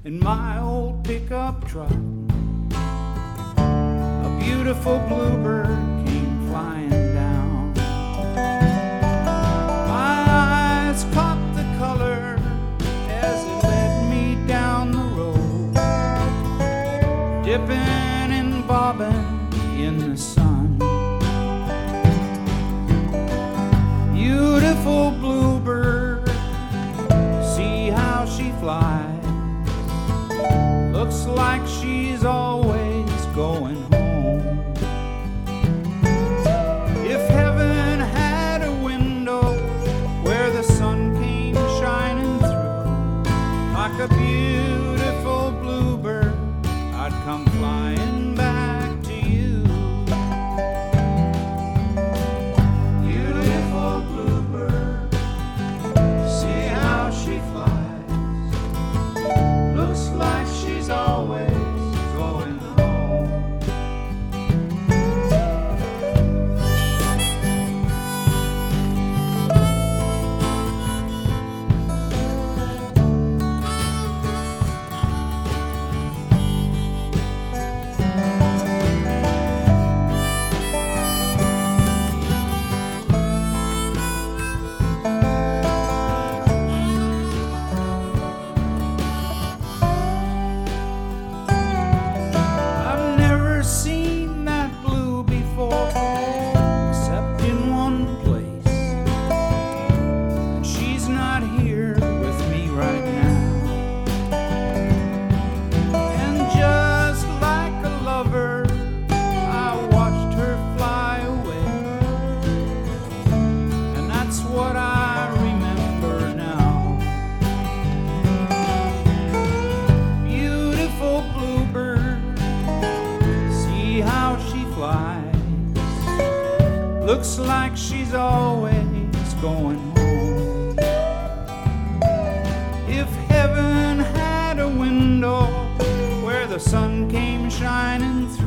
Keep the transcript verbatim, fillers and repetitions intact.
in my old pickup truck. A beautiful bluebird came flying down. My eyes caught the color as it led me down the road, dipping and bobbing in the sun. Beautiful bluebird, see how she flies. Looks like she's always going home. If heaven had a window where the sun came shining through, like a beautiful bluebird, I'd come flying back to you. Beautiful bluebird, see how she flies. Looks like she's always going home. Looks like she's always going home. If heaven had a window where the sun came shining through,